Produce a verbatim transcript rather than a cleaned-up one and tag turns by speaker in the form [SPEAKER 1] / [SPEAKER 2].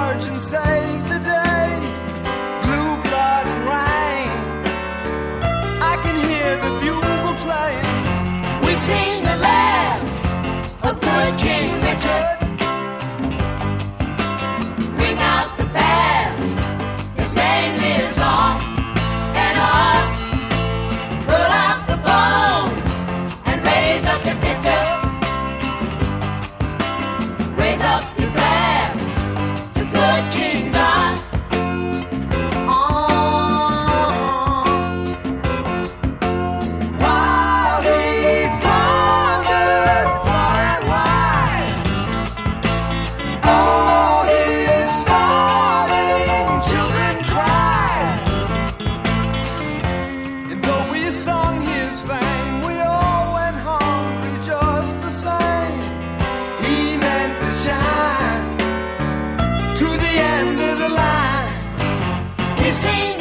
[SPEAKER 1] charge and save the day. Blue blood and rain, I can hear the bugle playing.
[SPEAKER 2] We've seen the last of good King Richard. Bring out the past, his name lives on and on. Pull out the bones and raise up your picture. Raise up your glass to good King John.
[SPEAKER 1] While he pondered far and wide, all his starving children cried. And though we sung his fame, we all went hungry just the same. He meant to shine to the end of the line.
[SPEAKER 2] We've seen